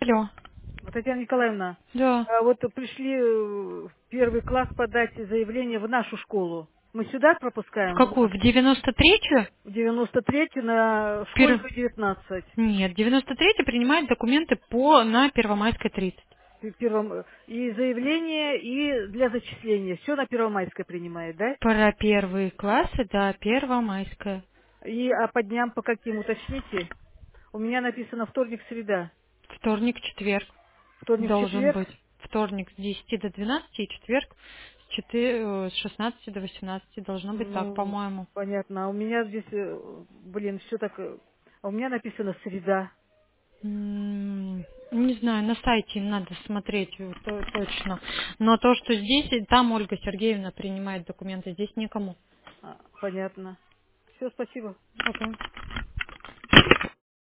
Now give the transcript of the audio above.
Алло. Татьяна Николаевна, Да. вот пришли в первый класс подать заявление в нашу школу. Мы сюда В пропускаем, какую? В 93-ю? в 93-ю на Пер- Школьную 19. Нет, 93-й принимает документы на Первомайской 30. И заявление, и для зачисления. Все на Первомайской принимает, да? Про первые классы, да, Первомайская. А по дням по каким, уточните? У меня написано вторник, среда. Вторник, четверг Вторник, должен четверг. быть. Вторник с 10 до 12 и четверг с 16 до 18. Должно быть так, Ну, по-моему. понятно. А у меня здесь, все так... А у меня написано среда. Не знаю, на сайте им надо смотреть точно. Но то, что здесь, там Ольга Сергеевна принимает документы, здесь никому. Понятно. Все, спасибо. Пока.